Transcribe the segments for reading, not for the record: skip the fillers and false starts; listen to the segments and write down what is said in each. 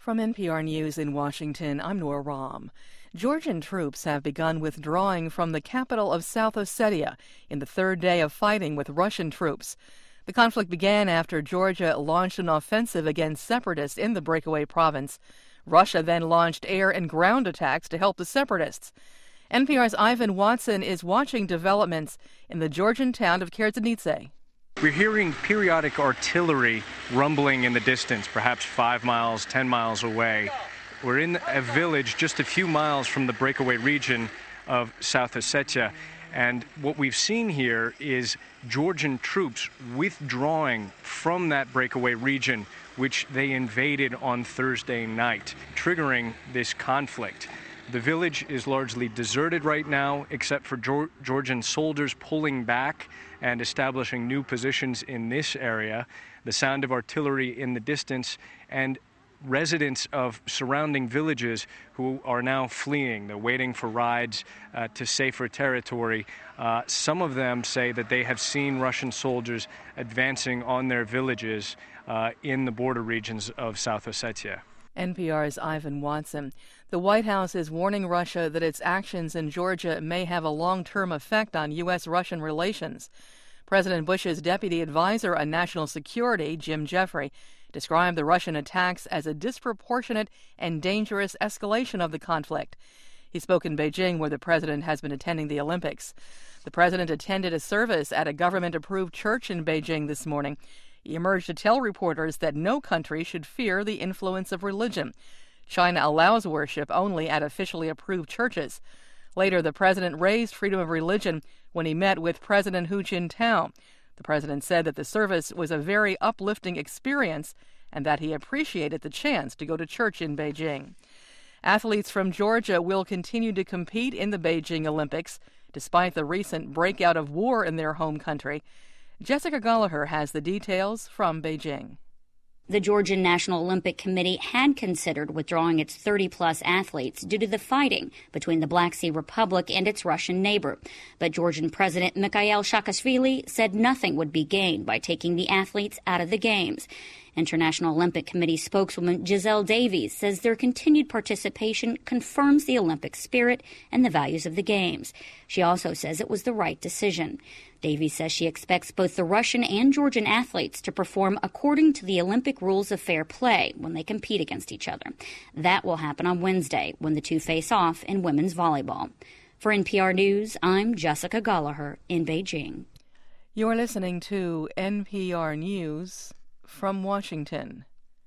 From NPR News in Washington, I'm Nora Rahm. Georgian troops have begun withdrawing from the capital of South Ossetia in the third day of fighting with Russian troops. The conflict began after Georgia launched an offensive against separatists in the breakaway province. Russia then launched air and ground attacks to help the separatists. NPR's Ivan Watson is watching developments in the Georgian town of Kerzhenitsa. We're hearing periodic artillery rumbling in the distance, perhaps 5 miles, 10 miles away. We're in a village just a few miles from the breakaway region of South Ossetia. And what we've seen here is Georgian troops withdrawing from that breakaway region, which they invaded on Thursday night, triggering this conflict. The village is largely deserted right now, except for Georgian soldiers pulling back and establishing new positions in this area. The sound of artillery in the distance, and residents of surrounding villages who are now fleeing. They're waiting for rides to safer territory. Some of them say that they have seen Russian soldiers advancing on their villages in the border regions of South Ossetia. NPR's Ivan Watson. The White House is warning Russia that its actions in Georgia may have a long-term effect on U.S.-Russian relations. President Bush's deputy advisor on national security, Jim Jeffrey, described the Russian attacks as a disproportionate and dangerous escalation of the conflict. He spoke in Beijing, where the president has been attending the Olympics. The president attended a service at a government-approved church in Beijing this morning. He emerged to tell reporters that no country should fear the influence of religion. China allows worship only at officially approved churches. Later, the president raised freedom of religion when he met with President Hu Jintao. The president said that the service was a very uplifting experience and that he appreciated the chance to go to church in Beijing. Athletes from Georgia will continue to compete in the Beijing Olympics, despite the recent breakout of war in their home country. Jessica Gallagher has the details from Beijing. The Georgian National Olympic Committee had considered withdrawing its 30-plus athletes due to the fighting between the Black Sea Republic and its Russian neighbor. But Georgian President Mikhail Saakashvili said nothing would be gained by taking the athletes out of the Games. International Olympic Committee spokeswoman Giselle Davies says their continued participation confirms the Olympic spirit and the values of the Games. She also says it was the right decision. Davies says she expects both the Russian and Georgian athletes to perform according to the Olympic rules of fair play when they compete against each other. That will happen on Wednesday when the two face off in women's volleyball. For NPR News, I'm Jessica Gallagher in Beijing. You're listening to NPR News from Washington.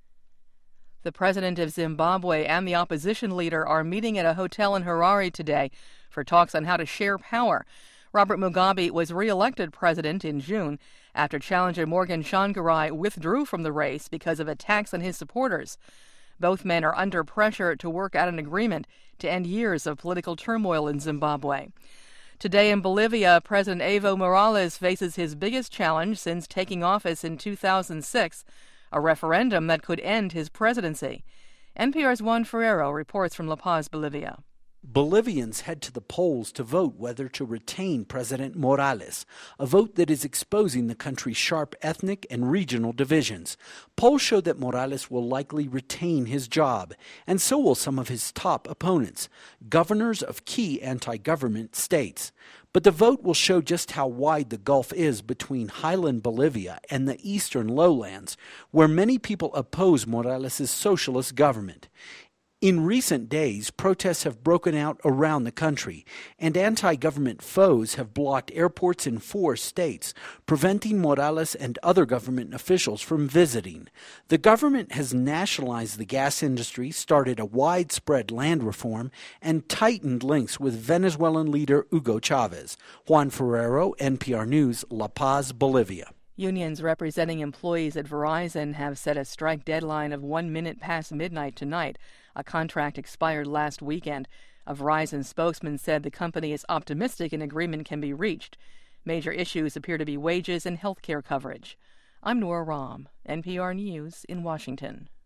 The president of Zimbabwe and the opposition leader are meeting at a hotel in Harare today for talks on how to share power. Robert Mugabe was re-elected president in June after challenger Morgan Tsvangirai withdrew from the race because of attacks on his supporters. Both men are under pressure to work out an agreement to end years of political turmoil in Zimbabwe. Today in Bolivia, President Evo Morales faces his biggest challenge since taking office in 2006, a referendum that could end his presidency. NPR's Juan Ferrero reports from La Paz, Bolivia. Bolivians head to the polls to vote whether to retain President Morales, a vote that is exposing the country's sharp ethnic and regional divisions. Polls show that Morales will likely retain his job, and so will some of his top opponents, governors of key anti-government states. But the vote will show just how wide the gulf is between highland Bolivia and the eastern lowlands, where many people oppose Morales' socialist government. In recent days, protests have broken out around the country, and anti-government foes have blocked airports in 4 states, preventing Morales and other government officials from visiting. The government has nationalized the gas industry, started a widespread land reform, and tightened links with Venezuelan leader Hugo Chavez. Juan Ferrero, NPR News, La Paz, Bolivia. Unions representing employees at Verizon have set a strike deadline of 1 minute past midnight tonight. A contract expired last weekend. A Verizon spokesman said the company is optimistic an agreement can be reached. Major issues appear to be wages and health care coverage. I'm Nora Rahm, NPR News in Washington.